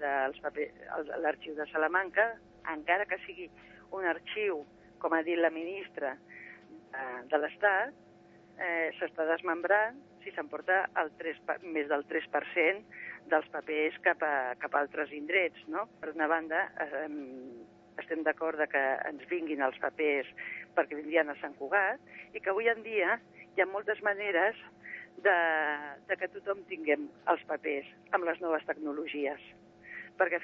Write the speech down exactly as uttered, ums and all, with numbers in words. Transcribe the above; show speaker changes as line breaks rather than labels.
dels papers, l'arxiu de Salamanca, encara que sigui un arxiu, com ha dit la ministra eh, de l'Estat, eh, s'està desmembrant si s'emporta el tres, més del tres per cent dels papers cap a, cap a altres indrets, no? Per una banda, eh, estem d'acord que ens vinguin els papers perquè vindrien a Sant Cugat i que avui en dia hi ha moltes maneres de, de que tothom tinguem els papers amb les noves tecnologies. Perquè